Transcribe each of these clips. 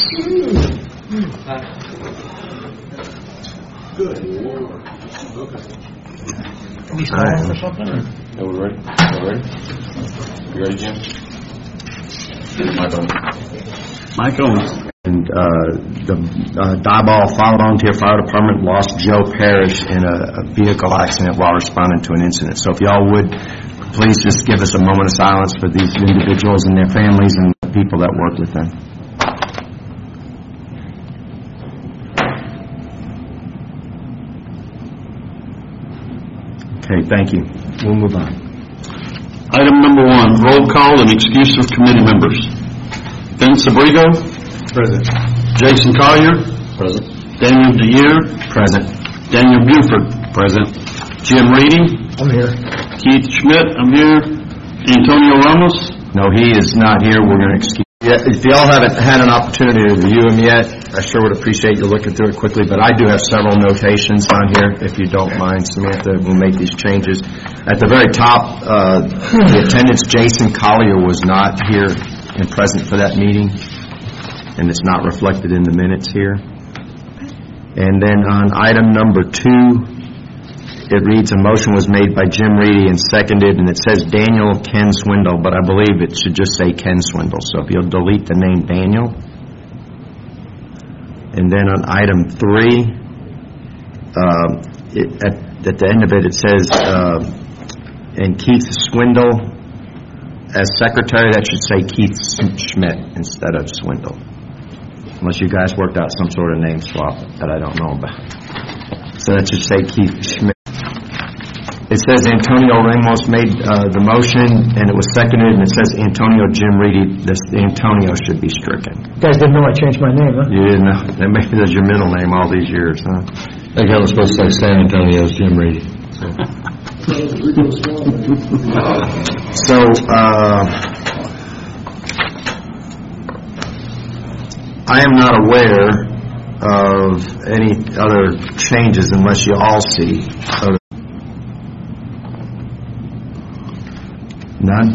Good Lord. Okay. Can we start for something? Are we ready? You ready, Jim? Mike Owens. And the Diboll Fire Volunteer Fire Department lost Joe Parrish in a vehicle accident while responding to an incident. So if y'all would, please just give us a moment of silence for these individuals and their families and the people that work with them. Okay, thank you. We'll move on. Item number 1, roll call and excuse of committee members. Ben Sabrigo. Present. Jason Collier. Present. Daniel DeYear. Present. Daniel Buford. Present. Jim Reedy. I'm here. Keith Schmidt. I'm here. Antonio Ramos. No, he is not here. We're going to excuse. Yeah, if y'all haven't had an opportunity to review him yet, I sure would appreciate you looking through it quickly, but I do have several notations on here, if you don't mind, Samantha. We'll make these changes. At the very top, the attendance, Jason Collier was not here and present for that meeting, and it's not reflected in the minutes here. And then on item number 2, it reads, a motion was made by Jim Reedy and seconded, and it says Daniel Ken Swindle, but I believe it should just say Ken Swindle. So if you'll delete the name Daniel. And then on item 3, at the end of it, it says, and Keith Swindle as secretary, that should say Keith Schmidt instead of Swindle. Unless you guys worked out some sort of name swap that I don't know about. So that should say Keith Schmidt. It says Antonio Ramos made the motion, and it was seconded, and it says Antonio Jim Reedy. The Antonio should be stricken. You guys didn't know I changed my name, huh? You didn't know. That maybe that's your middle name all these years, huh? I think I was supposed to say San Antonio's Jim Reedy. So, I am not aware of any other changes unless you all see. None?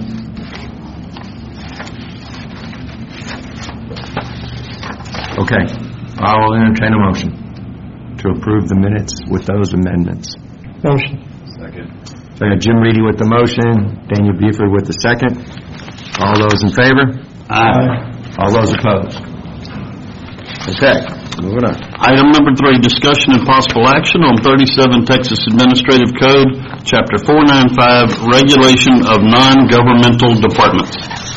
Okay. I will entertain a motion to approve the minutes with those amendments. Motion. Second. So I got Jim Reedy with the motion, Daniel Buford with the second. All those in favor? Aye. All those opposed? Okay. Moving on. Item number 3, discussion and possible action on 37 Texas Administrative Code, Chapter 495, Regulation of Non-Governmental Departments.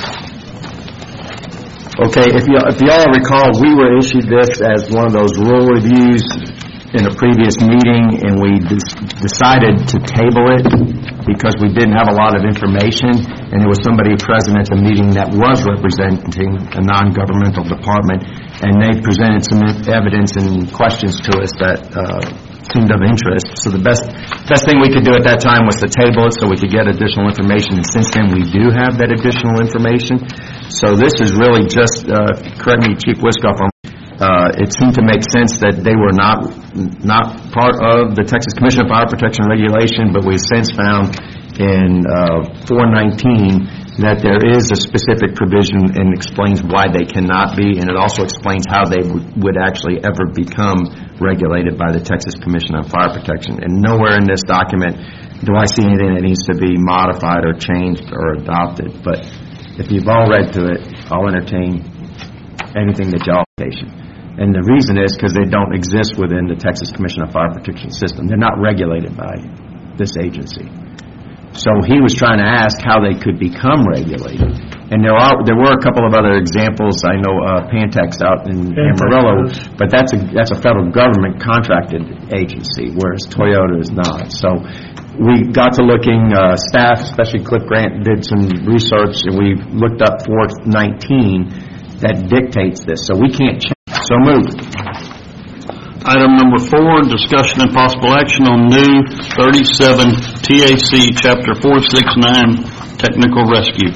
Okay, if y'all recall, we were issued this as one of those rule reviews in a previous meeting, and we decided to table it because we didn't have a lot of information, and there was somebody present at the meeting that was representing a non-governmental department, and they presented some evidence and questions to us that seemed of interest. So the best thing we could do at that time was to table it so we could get additional information, and since then we do have that additional information. So this is really just, correct me, Chief Wiskoff, it seemed to make sense that they were not part of the Texas Commission of Fire Protection Regulation, but we since found in 419 that there is a specific provision and explains why they cannot be, and it also explains how they would actually ever become regulated by the Texas Commission on Fire Protection. And nowhere in this document do I see anything that needs to be modified or changed or adopted. But if you've all read through it, I'll entertain anything that y'all station. And the reason is because they don't exist within the Texas Commission on Fire Protection system. They're not regulated by this agency. So he was trying to ask how they could become regulated. And there were a couple of other examples. I know Pantex out in Amarillo, but that's a federal government contracted agency, whereas Toyota is not. So we got to looking, staff, especially Cliff Grant, did some research, and we looked up 419 that dictates this. So we can't change. So moved. Item number 4, discussion and possible action on new 37 TAC Chapter 469 Technical Rescue.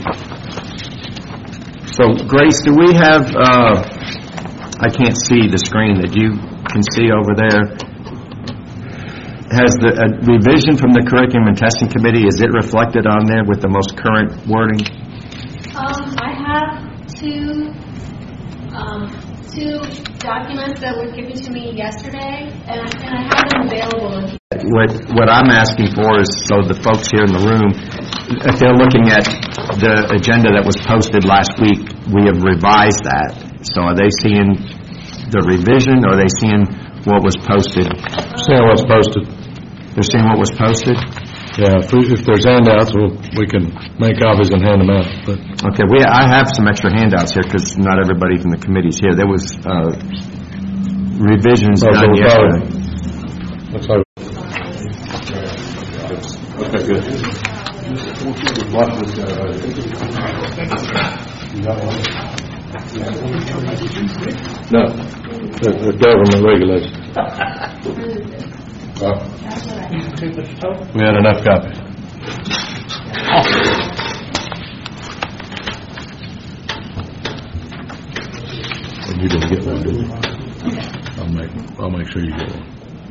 So, Grace, do we have, I can't see the screen that you can see over there. Has the revision from the Curriculum and Testing Committee, is it reflected on there with the most current wording? I have 2 two documents that were given to me yesterday, and I have them available. What I'm asking for is, so the folks here in the room, if they're looking at the agenda that was posted last week, we have revised that. So are they seeing the revision, or are they seeing what was posted? Seeing what's posted. They're seeing what was posted? Yeah, if there's handouts, we can make copies and hand them out. But Okay, I have some extra handouts here because not everybody from the committee's here. There was revisions done yesterday. looks like. Okay, good. No, the government regulations. We had enough copies. And you didn't get one, did you? I'll make sure you get one.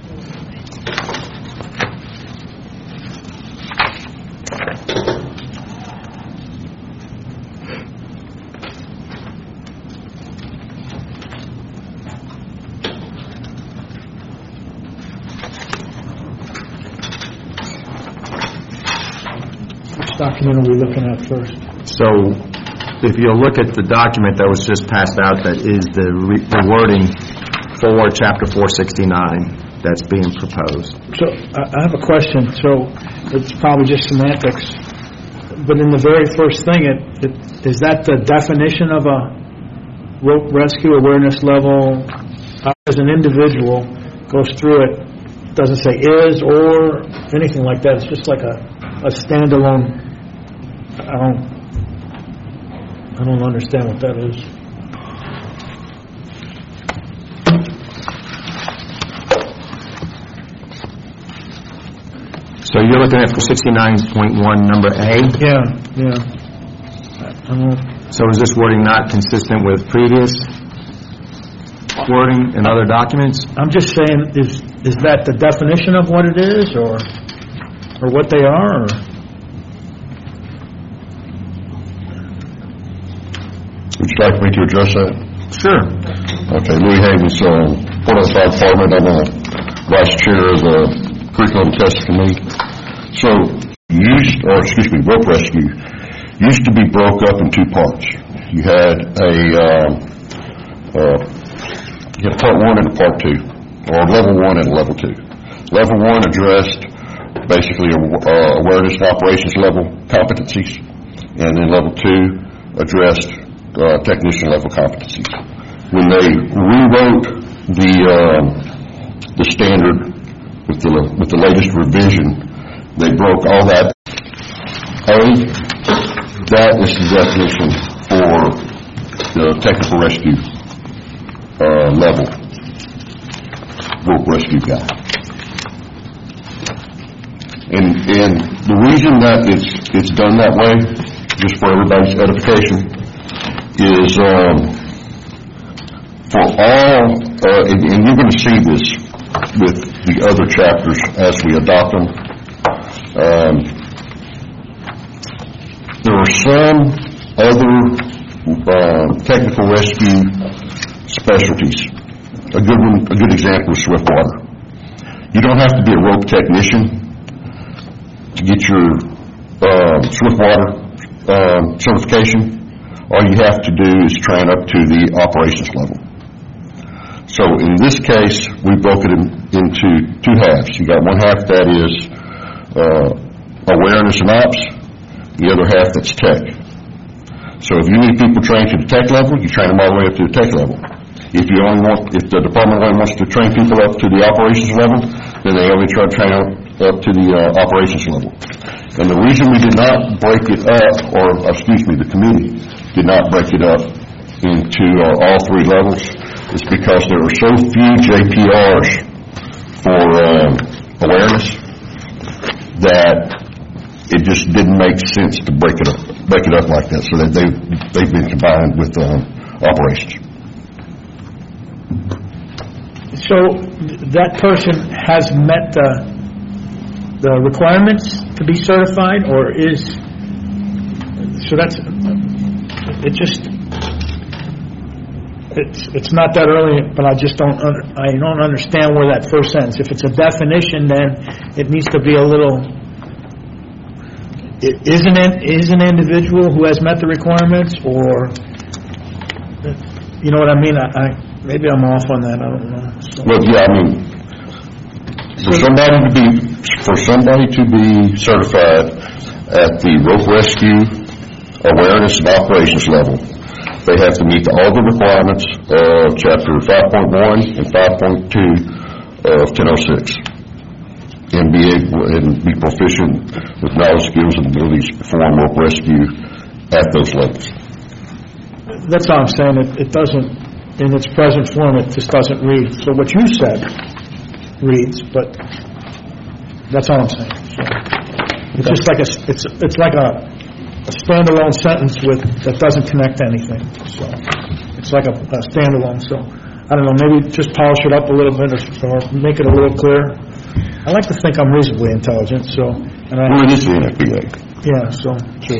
Which document are we looking at first? So if you look at the document that was just passed out, that is the wording for Chapter 469 that's being proposed. So I have a question. So it's probably just semantics, but in the very first thing, is that the definition of a rope rescue awareness level? As an individual goes through it, doesn't say is or anything like that. It's just like a standalone. I don't understand what that is. So you're looking at 469.1 number A? Yeah. I don't. So is this wording not consistent with previous wording in other documents? I'm just saying, is that the definition of what it is, or what they are? Or? Would you like me to address that? Sure. Okay, Louis Havens, Port Arthur Fire Department. I'm the vice chair of the Curriculum Test Committee. So, rope rescue used to be broke up in two parts. You had part one and a part two, or level one and level two. Level one addressed basically awareness and operations level competencies, and then level two addressed technician level competencies. When they rewrote the standard with the latest revision, they broke all that. That is the definition for the technical rescue level rope rescue guy. And the reason that it's done that way, just for everybody's edification, is for all, and you're going to see this with the other chapters as we adopt them. There are some other technical rescue specialties. A good example is swiftwater. You don't have to be a rope technician to get your swiftwater certification. All you have to do is train up to the operations level. So in this case, we broke it into two halves. You got one half that is awareness and ops, the other half that's tech. So if you need people trained to the tech level, you train them all the way up to the tech level. If the department only wants to train people up to the operations level, then they only try to train up to the operations level. And the reason we did not break it up, the committee did not break it up into all three levels, is because there are so few JPRs for awareness that it just didn't make sense to break it up like that. So that they've been combined with operations. So that person has met the requirements to be certified, or is so that's it? Just it's not that early, but I just don't understand where that first sentence. If it's a definition, then it needs to be a little. Is an individual who has met the requirements, or you know what I mean? Maybe I'm off on that. I don't know. So. Well, yeah, I mean, for somebody to be certified at the rope rescue awareness and operations level, they have to meet all the requirements of Chapter 5.1 and 5.2 of 1006, and be proficient with knowledge, skills, and abilities to perform rope rescue at those levels. That's all I'm saying. It doesn't, in its present form, it just doesn't read. So what you said reads, but that's all I'm saying. So it's just like it's like a standalone sentence that doesn't connect to anything. So it's like a standalone. So I don't know. Maybe just polish it up a little bit, or make it a little clearer. I like to think I'm reasonably intelligent. So Well, it is the NFPA. Yeah. So true.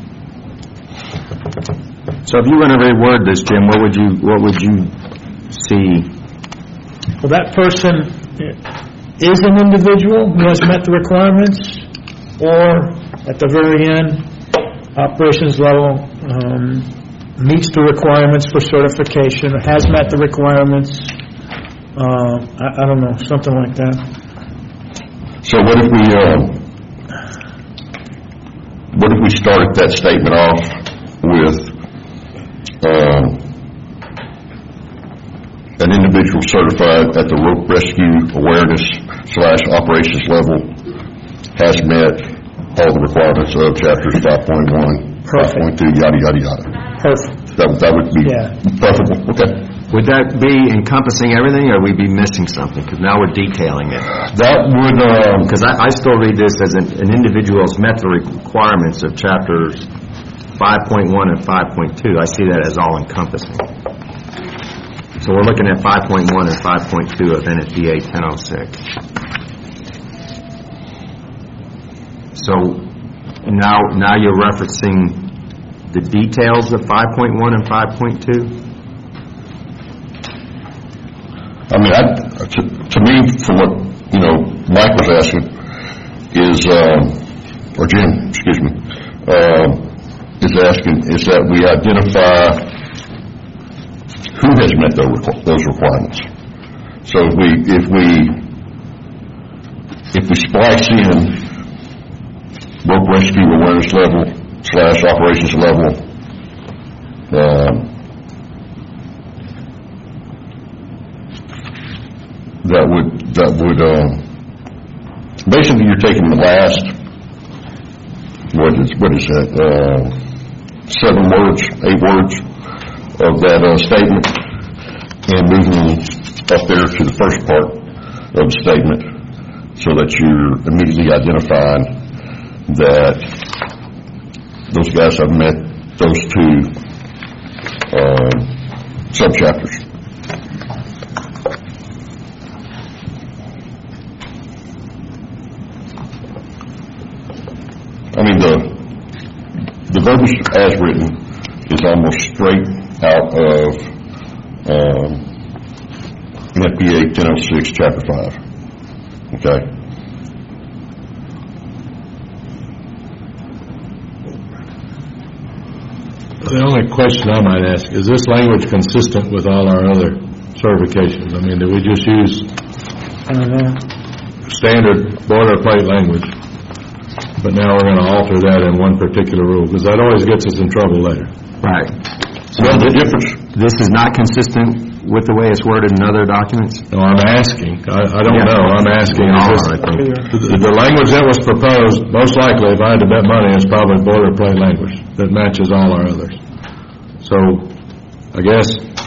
So if you were to reword this, Jim, what would you see? Well, that person is an individual who has met the requirements, or at the very end, operations level, meets the requirements for certification, has met the requirements. I don't know, something like that. So what if we started that statement off with an individual certified at the rope rescue awareness / operations level has met all the requirements of chapters 5.1, 5.2, yada, yada, yada. Perfect. That would be preferable. Okay. Would that be encompassing everything, or would we be missing something? Because now we're detailing it. That would... Because I still read this as an individual has met the requirements of chapters 5.1 and 5.2. I see that as all encompassing. So we're looking at 5.1 and 5.2 of NFPA 1006. So now you're referencing the details of 5.1 and 5.2? I mean, to me, from what, Mike was asking, or Jim, excuse me, is asking, is that we identify who has met those requirements. So if we splice in rope rescue awareness level / operations level, that would basically, you're taking the last, what is that, 7 words, 8 words of that statement, and moving up there to the first part of the statement, so that you're immediately identifying that those guys have met those 2 subchapters. I mean, the verbiage as written is almost straight out of NFPA 1006, Chapter 5. Okay? The only question I might ask, is this language consistent with all our other certifications? I mean, do we just use standard boilerplate language? But now we're going to alter that in one particular rule, because that always gets us in trouble later. Right. So the difference. This is not consistent with the way it's worded in other documents? No, I'm asking. I don't know. I'm asking. The language that was proposed, most likely, if I had to bet money, is probably boilerplate language that matches all our others. So, I guess,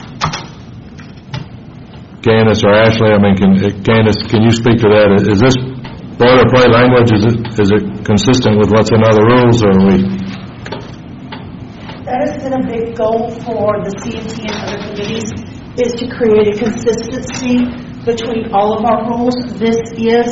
Candace or Ashley, Candace, can you speak to that? Is this boilerplate language, is it consistent with what's in other rules, or are we? That has been a big goal for the CMT and other committees, is to create a consistency between all of our rules. This is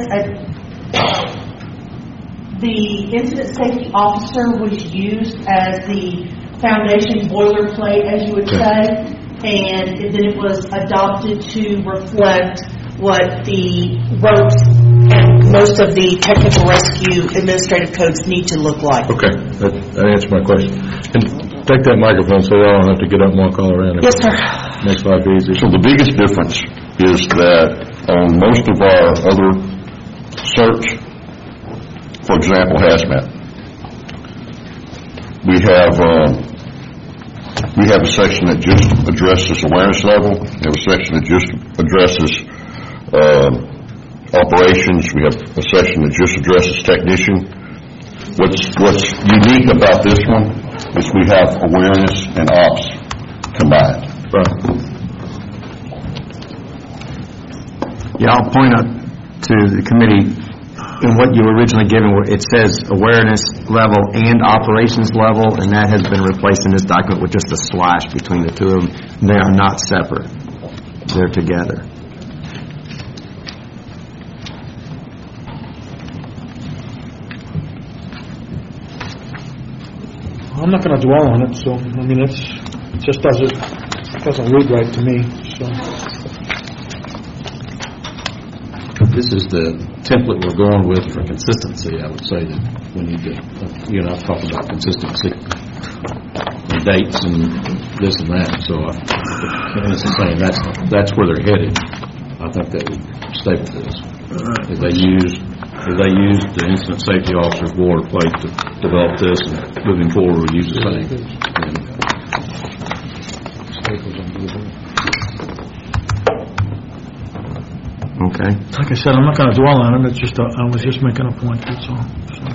the incident safety officer was used as the foundation boilerplate, as you would say. and then it was adopted to reflect what the ropes and most of the technical rescue administrative codes need to look like. Okay, that answers my question. And take that microphone so I don't have to get up and walk all around it. Yes, sir. Makes life easier. So the biggest difference is that on most of our other search, for example, hazmat, we have a section that just addresses awareness level. We have a section that just addresses operations. We have a section that just addresses technician. What's unique about this one is we have awareness and ops combined. Right. Yeah, I'll point out to the committee, in what you were originally given, where it says awareness level and operations level, and that has been replaced in this document with just a slash between the two of them. They are not separate. They're together. I'm not going to dwell on it, so, I mean, it just doesn't read right to me, so. This is the template we're going with for consistency. I would say that we need to, I've talked about consistency and dates and this and that, so and it's the same. That's where they're headed. I think that would stay with this. If they use the incident safety officer's boilerplate to develop this, and moving forward, we'll use the same. Okay. Like I said, I'm not going to dwell on it. It's just, I was just making a point, that's all.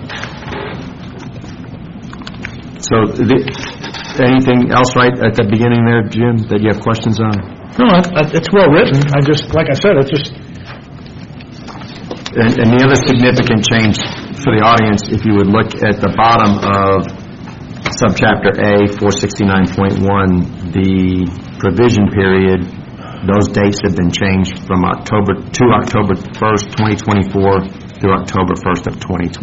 So, anything else right at the beginning there, Jim, that you have questions on? No, it's well written. I just, like I said, it's just... And the other significant change for the audience, if you would look at the bottom of subchapter A, 469.1, the provision period, those dates have been changed from October 1st, 2024 through October 1st of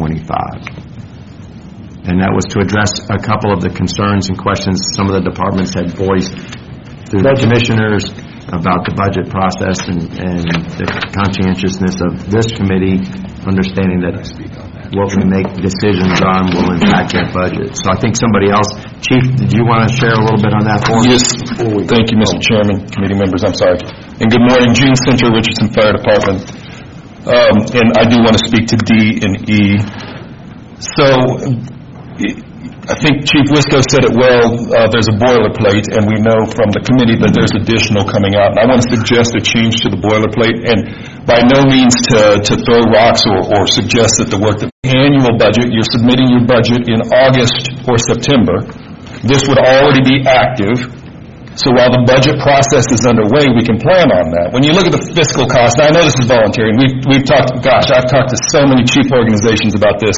2025. And that was to address a couple of the concerns and questions some of the departments had voiced through the commissioners about the budget process and the conscientiousness of this committee, understanding that what we make decisions on will impact that budget. So I think somebody else, Chief, did you want to share a little bit on that for us? Yes. Thank you, Mr. Chairman, committee members, I'm sorry. And good morning, Gene Center, Richardson Fire Department. And I do want to speak to D and E. So I think Chief Wisco said it well. There's a boilerplate, and we know from the committee that there's additional coming out. And I want to suggest a change to the boilerplate, and by no means to throw rocks or suggest that the annual budget, you're submitting your budget in August or September. This would already be active. So while the budget process is underway, we can plan on that. When you look at the fiscal cost, now I know this is voluntary, and we've talked, I've talked to so many chief organizations about this.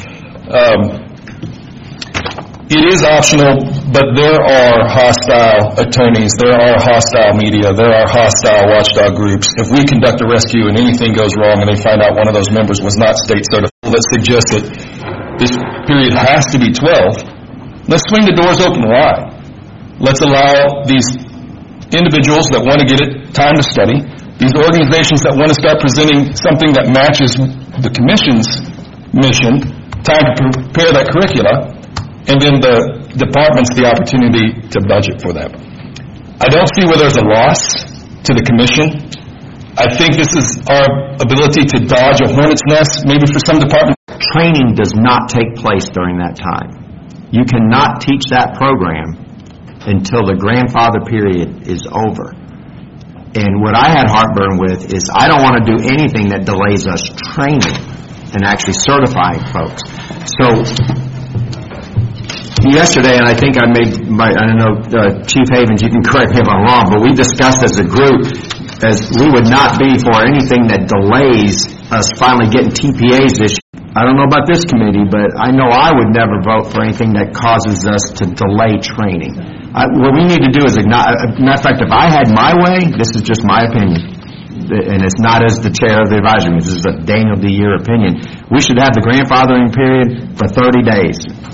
It is optional, but there are hostile attorneys, there are hostile media, there are hostile watchdog groups. If we conduct a rescue and anything goes wrong and they find out one of those members was not state certified, let's suggest that this period has to be 12. Let's swing the doors open wide. Let's allow these individuals that want to get it time to study, these organizations that want to start presenting something that matches the Commission's mission, time to prepare that curricula, and then the departments the opportunity to budget for them. I don't see where there's a loss to the Commission. I think this is our ability to dodge a hornet's nest, maybe for some departments. Training does not take place during that time. You cannot teach that program until the grandfather period is over. And what I had heartburn with is I don't want to do anything that delays us training and actually certifying folks. So yesterday, and I think I don't know, Chief Havens, you can correct me if I'm wrong, but we discussed as a group as we would not be for anything that delays us finally getting TPAs this year. I don't know about this committee, but I know I would never vote for anything that causes us to delay training. What we need to do is, matter of fact, if I had my way, this is just my opinion, and it's not as the chair of the advisory, this is a Daniel D. Year opinion, we should have the grandfathering period for 30 days.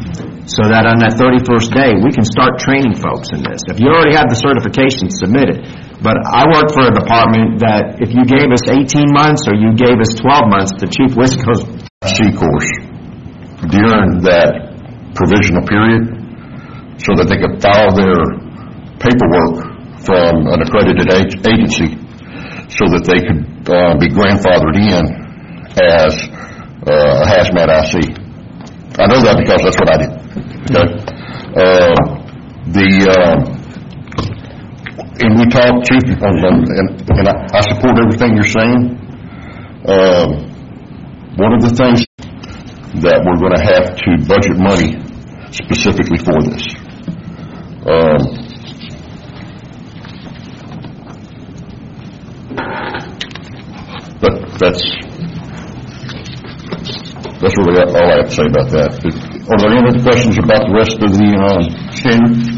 so that on that 31st day, we can start training folks in this. If you already have the certification, submit it. But I work for a department that if you gave us 18 months or you gave us 12 months, the Chief Wisco's C course during that provisional period so that they could file their paperwork from an accredited agency so that they could be grandfathered in as a hazmat IC. I know that because that's what I did. Okay? And we talked, Chief, and I support everything you're saying. One of the things that we're going to have to budget money specifically for this. But that's really all I have to say about that. Are there any other questions about the rest of the standard?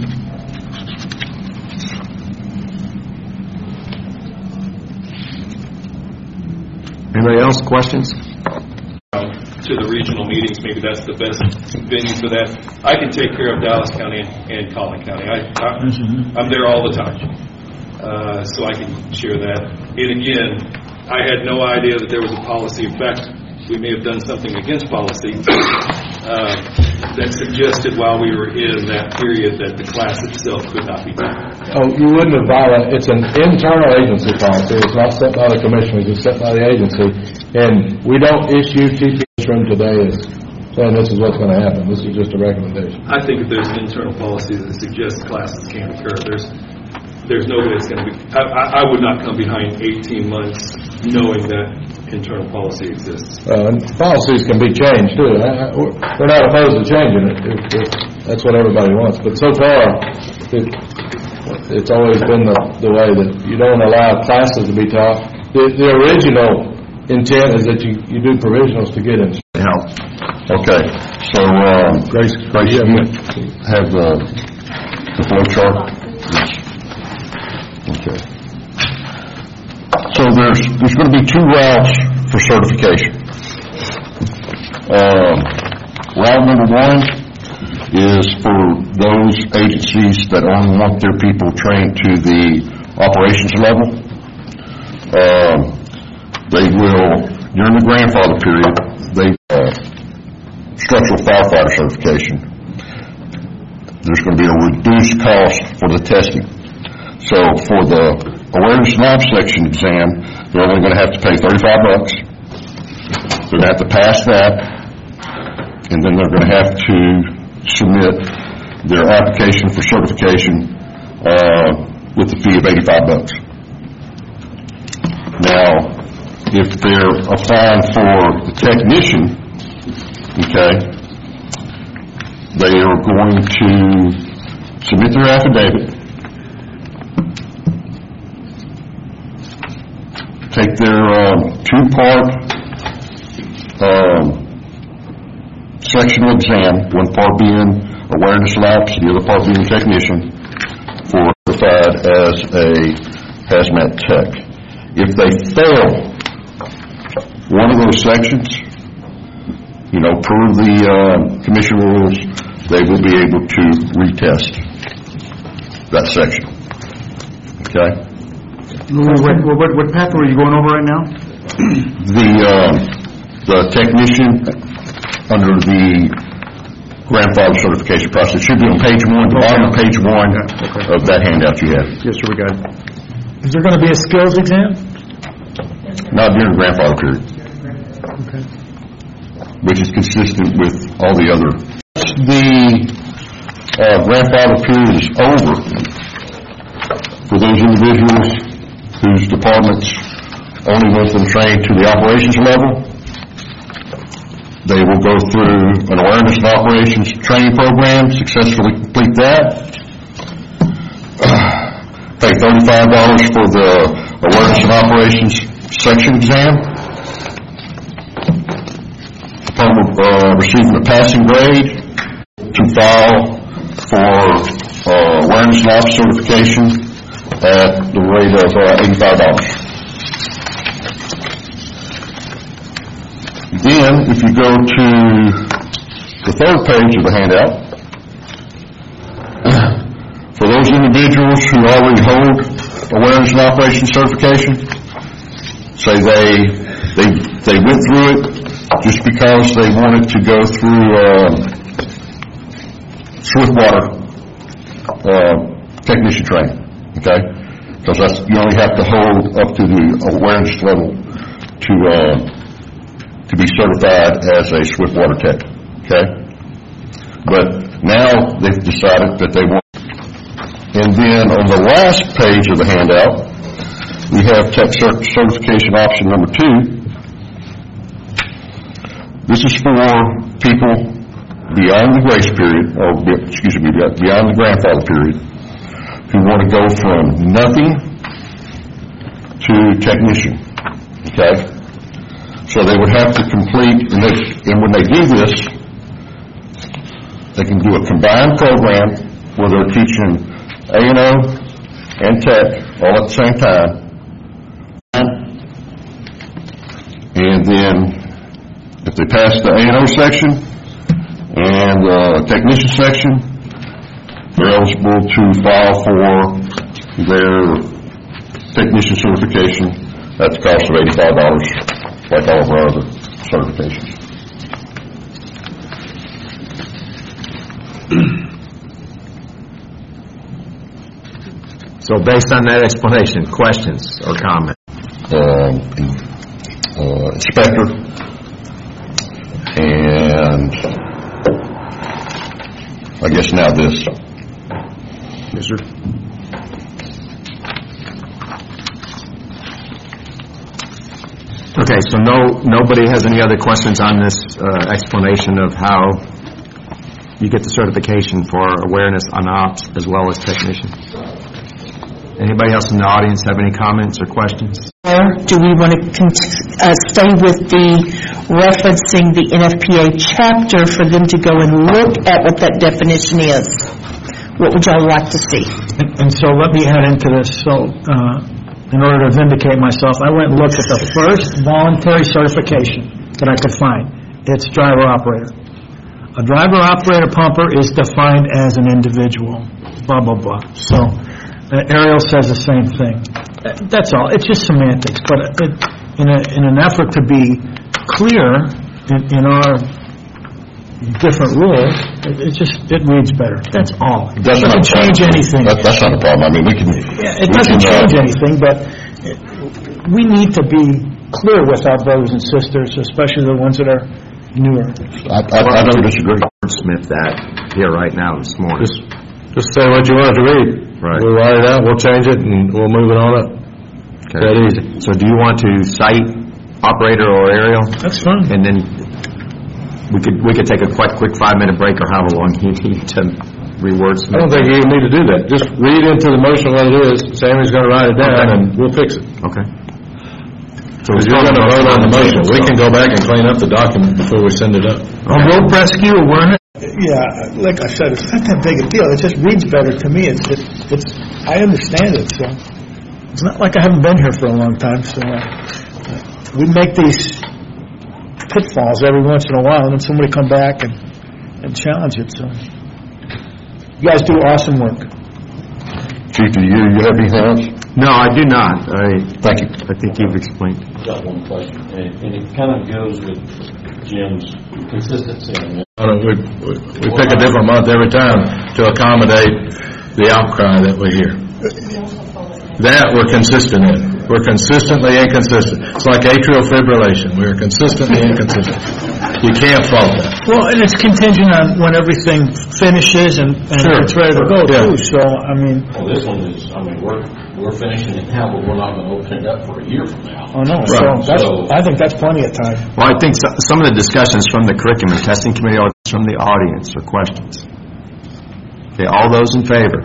Anybody else? Questions? To the regional meetings, maybe that's the best venue for that. I can take care of Dallas County and Collin County. I'm there all the time, so I can share that. And again, I had no idea that there was a policy. In fact, we may have done something against policy that suggested while we were in that period that the class itself could not be done. Oh, you wouldn't have violated. It's an internal agency policy. It's not set by the commissioners. It's set by the agency. And we don't issue TPS room today as saying this is what's going to happen. This is just a recommendation. I think if there's an internal policy that suggests classes can't occur, there's no way it's going to be. I would not come behind 18 months knowing that internal policy exists. And policies can be changed too. We're not opposed to changing it if that's what everybody wants. But so far, it's always been the way that you don't allow classes to be taught. The original intent is that you do provisionals to get in. Help. Okay. So, Grace, you have the flow chart? Yes. Okay. So there's going to be two routes for certification. Route number one is for those agencies that only want their people trained to the operations level. They will, during the grandfather period, structural firefighter certification. There's going to be a reduced cost for the testing. So for the awareness and ops section exam, they're only going to have to pay $35. They're going to have to pass that, and then they're going to have to submit their application for certification with the fee of $85. Now, if they're applying for the technician, okay, they are going to submit their affidavit, take their two-part sectional exam, one part being awareness labs, the other part being technician, for certified as a hazmat tech. If they fail one of those sections, per the commission rules, they will be able to retest that section. Okay? What pathway are you going over right now? The technician under the grandfather certification process should be on page 1, the bottom of page 1 of that handout you have. Yes, sir, we got it. Is there going to be a skills exam? Not during the grandfather period. Okay. Which is consistent with all the other. The grandfather period is over for those individuals whose departments only want them trained to the operations level. They will go through an awareness and operations training program, successfully complete that, pay $35 for the awareness and operations section exam, upon receiving a passing grade, to file for awareness and ops certification at the rate of $85. Then, if you go to the third page of the handout, individuals who already hold awareness and operation certification, say they went through it just because they wanted to go through Swiftwater technician training, okay? Because you only have to hold up to the awareness level to be certified as a Swiftwater tech, okay? But now they've decided that they want. And then on the last page of the handout, we have tech certification option number 2. This is for people beyond the grace period, or beyond the grandfather period, who want to go from nothing to technician, okay? So they would have to complete, and when they do this, they can do a combined program where they're teaching A&O and tech all at the same time. And then if they pass the A&O section and the technician section, they're eligible to file for their technician certification at the cost of $85, like all of our other certifications. So based on that explanation, questions or comments? Inspector and I guess now this. Yes, sir. Okay, so nobody has any other questions on this explanation of how you get the certification for awareness on ops as well as technician? Anybody else in the audience have any comments or questions? Or do we want to stay with the referencing the NFPA chapter for them to go and look at what that definition is? What would y'all like to see? And so let me head into this. So in order to vindicate myself, I went and looked at the first voluntary certification that I could find. It's driver-operator. A driver-operator pumper is defined as an individual, blah, blah, blah. So Ariel says the same thing. That's all. It's just semantics. But in an effort to be clear in our different rules, it reads better. That's all. It doesn't change anything. That's not a problem. I mean, we can. Yeah, it doesn't change anything, but we need to be clear with our brothers and sisters, especially the ones that are newer. I don't disagree. Smith that here right now this morning. Just say what you want to read. Right. We'll write it out, we'll change it, and we'll move it on up. Okay. That easy. So do you want to cite operator or aerial? That's fine. And then we could take a quick 5-minute break or however long you need to reword Smith. I don't think you even need to do that. Just read into the motion what it is. Sammy's going to write it down, and we'll fix it. Okay. So you're going to vote on the motion. We can go back and clean up the document before we send it up. On rope rescue awareness? Yeah, like I said, it's not that big a deal. It just reads better to me. It's I understand it, so it's not like I haven't been here for a long time. So we make these pitfalls every once in a while, and then somebody come back and challenge it. So you guys do awesome work. Chief, do you have anything else? No, I do not. Thank you. I think you've explained. I've got one question, and it kind of goes with Jim's consistency on this. We pick a different month every time to accommodate the outcry that we hear. That we're consistent in. We're consistently inconsistent. It's like atrial fibrillation. We're consistently inconsistent. You can't fault that. Well, and it's contingent on when everything finishes and Sure. it's ready to go, Yeah. too. So, I mean... Well, this one is, I mean, we're finishing it now, but we're not going to open it up for a year from now. Oh, no. Right. So I think that's plenty of time. Well, I think some of the discussions from the curriculum testing committee are from the audience or questions. Okay, all those in favor?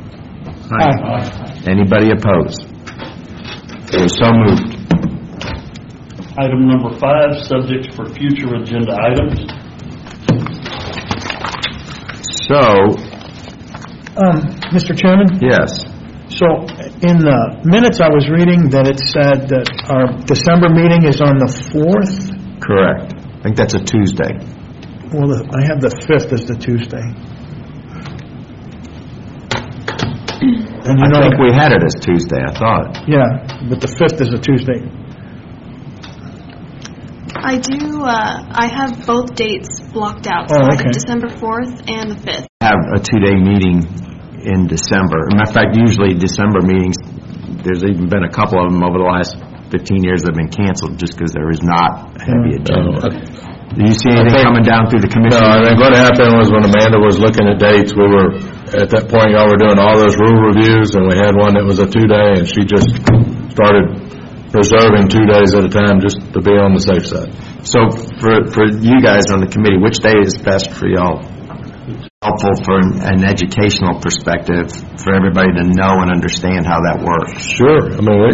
Aye. Anybody opposed? Okay, so moved. Item number 5, subject for future agenda items. So, Mr. Chairman? yes. So in the minutes I was reading that it said that our December meeting is on the 4th. Correct. I think that's a Tuesday. Well, I have the 5th as the Tuesday. And you I know, think we had it as Tuesday, I thought. yeah, but the 5th is a Tuesday. I do, I have both dates blocked out. Oh, So I okay. have December 4th and the 5th. Have a 2-day meeting in December. Matter of fact, usually December meetings, there's even been a couple of them over the last 15 years that have been canceled just because there is not a heavy agenda. Do you see anything coming down through the commission? No, I think what happened was when Amanda was looking at dates, we were, at that point, y'all were doing all those rule reviews, and we had one that was a 2-day, and she just started reserving 2 days at a time just to be on the safe side. So for you guys on the committee, which day is best for y'all? Helpful for an educational perspective for everybody to know and understand how that works. Sure. I mean,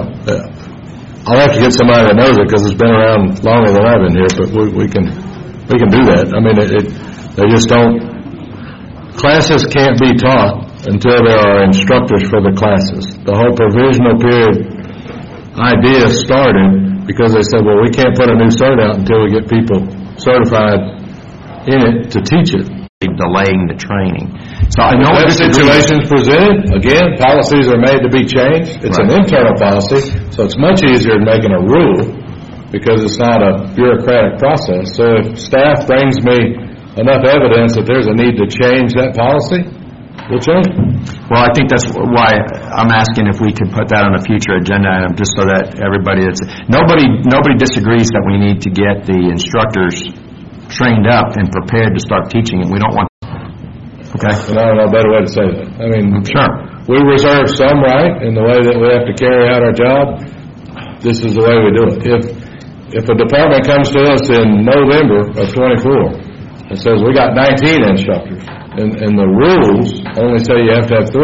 I'll have to get somebody that knows it because it's been around longer than I've been here, but we can do that. I mean, they just don't, classes can't be taught until there are instructors for the classes. The whole provisional period idea started because they said, well, we can't put a new cert out until we get people certified in it to teach it. Delaying the training. So I know That situation's presented, again, policies are made to be changed. It's an internal policy, so it's much easier than making a rule because it's not a bureaucratic process. So if staff brings me enough evidence that there's a need to change that policy, we'll change it. Well, I think that's why I'm asking if we could put that on a future agenda item, just so that everybody nobody disagrees that we need to get the instructors trained up and prepared to start teaching, and we don't want. Okay. And I don't know a better way to say that. I mean, sure. We reserve some right in the way that we have to carry out our job. This is the way we do it. If a department comes to us in November of 24 and says we got 19 instructors, and the rules only say you have to have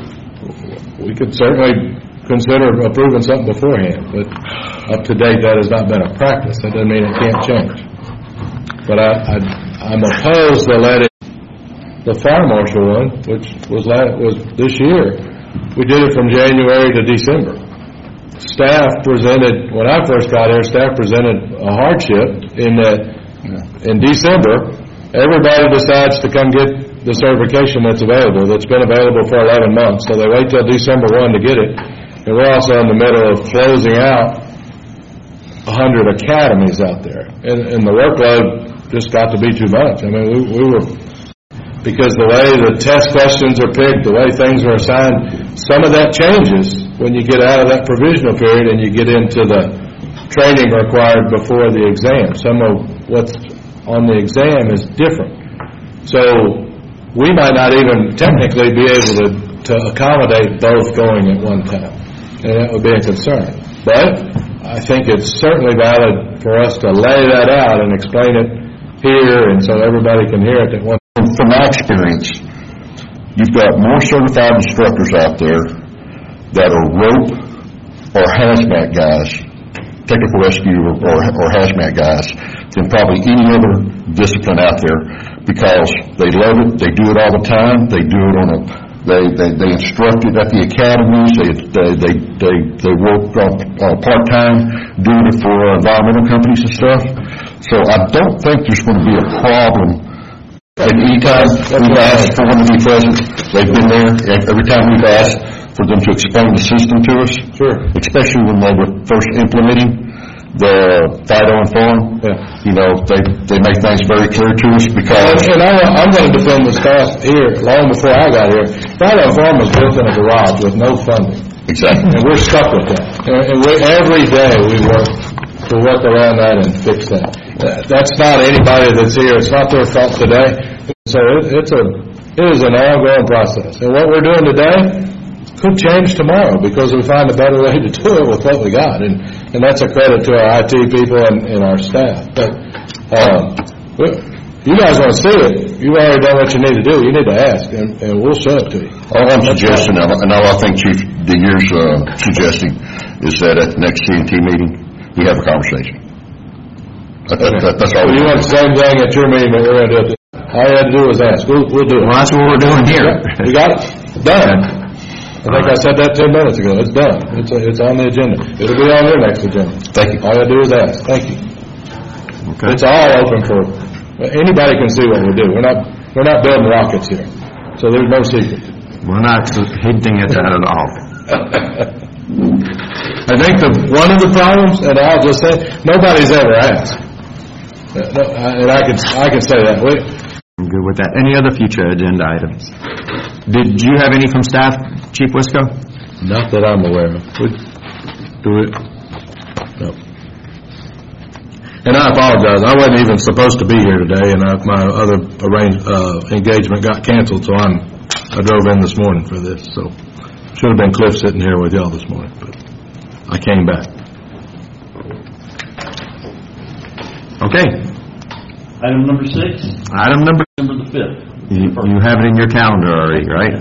3, we could certainly consider approving something beforehand, but up to date that has not been a practice. That doesn't mean it can't change. But I'm opposed to letting the fire marshal one, which was this year, we did it from January to December. Staff presented, when I first got here, staff presented a hardship in that in December, everybody decides to come get the certification that's available, that's been available for 11 months. So they wait till December 1 to get it. And we're also in the middle of closing out 100 academies out there. And the workload just got to be too much. I mean, we were, because the way the test questions are picked, the way things are assigned, some of that changes when you get out of that provisional period and you get into the training required before the exam. Some of what's on the exam is different. So we might not even technically be able to accommodate both going at one time, and that would be a concern. But I think it's certainly valid for us to lay that out and explain it here, and so everybody can hear it at one time. From my experience, you've got more certified instructors out there that are rope or hazmat guys, technical rescue or hazmat guys, than probably any other discipline out there, because they love it, they do it all the time, they do it they instruct it at the academies, they work part-time doing it for environmental companies and stuff. So I don't think there's going to be a problem. And anytime we've asked for them to be present, they've been there. Every time we've asked for them to explain the system to us, especially when they were first implementing the FIDO and farm, they make things very clear to us because. And I'm going to defend the staff here long before I got here. FIDO and farm was built in a garage with no funding. Exactly. And we're stuck with that. And every day we work to work around that and fix that. That's not anybody that's here. It's not their fault today. So it is an ongoing process. And what we're doing today could change tomorrow because we find a better way to do it with what we got. And that's a credit to our IT people and our staff. But you guys want to see it. You've already done what you need to do. You need to ask, and we'll show it to you. All I'm suggesting, and all I think Chief DeYer's suggesting, is that at the next CNT meeting, we have a conversation. That's all. You want the same thing at your meeting that we're going to do it. All you had to do was ask. We'll do it. Well, that's what we're doing here. We got it. Done. I think I said that 10 minutes ago. It's done. It's on the agenda. It'll be on your next agenda. Thank you. All you have to do is ask. Thank you. Okay. It's all open for anybody can see what we do. We're not building rockets here, so there's no secret. We're not hinting at that at all. I think one of the problems, and I'll just say, nobody's ever asked. And I can say that. I'm good with that. Any other future agenda items? Did you have any from staff, Chief Wisco? Not that I'm aware of. Do it? No. And I apologize. I wasn't even supposed to be here today, and my other engagement got canceled, so I drove in this morning for this. So should have been Cliff sitting here with y'all this morning, but I came back. Okay. Item number 6. Item number December the 5th. You have it in your calendar already, right?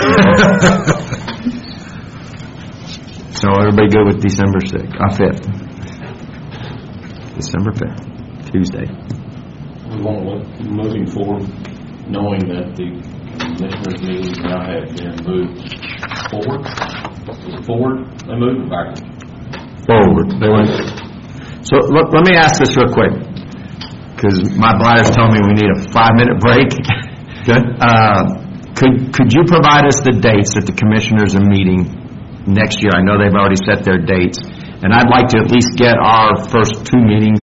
So everybody good with December 5th? December 5th, Tuesday. We want to look moving forward, knowing that the commissioners' meetings now have been moved forward. Was it forward? They moved back. Forward. They went. So let me ask this real quick, because my bladder's telling me we need a 5-minute break. Good. Could you provide us the dates that the commissioners are meeting next year? I know they've already set their dates, and I'd like to at least get our first 2 meetings.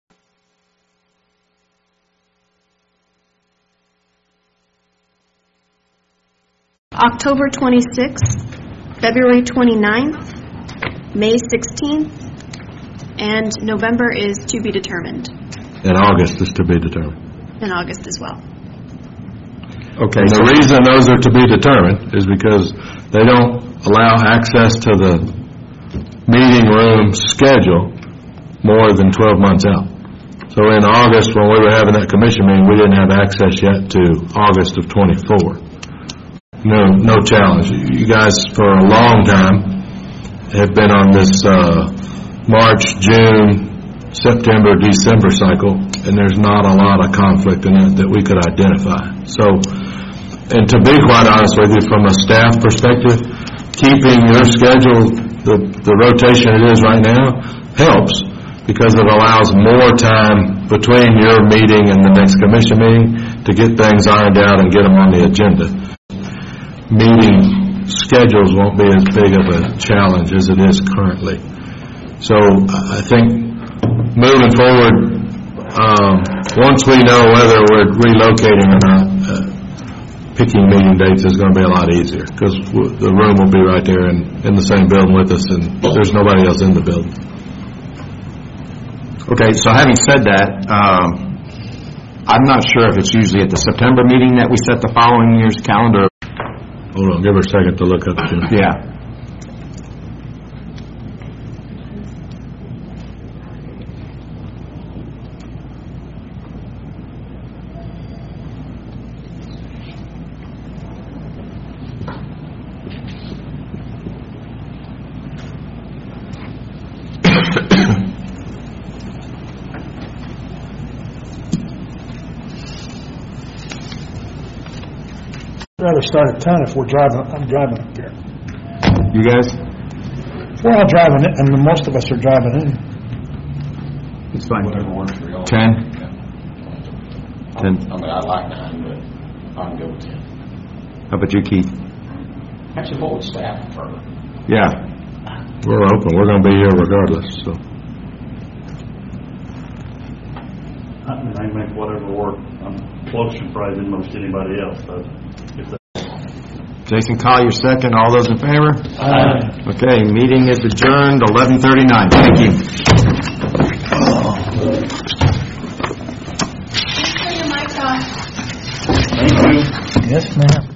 October 26th, February 29th, May 16th, and November is to be determined, And August is to be determined. and August as well. Okay. And the reason those are to be determined is because they don't allow access to the meeting room schedule more than 12 months out. So in August, when we were having that commission meeting, we didn't have access yet to August of '24. No challenge. You guys, for a long time, have been on this March, June, September, December cycle, and there's not a lot of conflict in it that we could identify. So, and to be quite honest with you, from a staff perspective, keeping your schedule, the rotation it is right now, helps, because it allows more time between your meeting and the next commission meeting to get things ironed out and get them on the agenda. Meeting schedules won't be as big of a challenge as it is currently. So I think moving forward, once we know whether we're relocating or not, picking meeting dates is going to be a lot easier, because the room will be right there in the same building with us, and there's nobody else in the building. Okay, so having said that, I'm not sure if it's usually at the September meeting that we set the following year's calendar. Hold on, give her a second to look up. Yeah. I'd rather start at 10 if I'm driving up here. You guys? We're all driving in, and most of us are driving in. It's fine. Whatever works for y'all. 10? Yeah. 10. I mean, I like 9, but I can go with 10. How about you, Keith? Actually, what would staff prefer? Yeah. We're open. We're going to be here regardless. So I mean, I can make whatever work. I'm closer probably than most anybody else, so if that. Jason Collier, second. All those in favor? Aye. Okay, meeting is adjourned, 11:39. Thank you. Thanks for your mic off. Thank you. Yes, ma'am.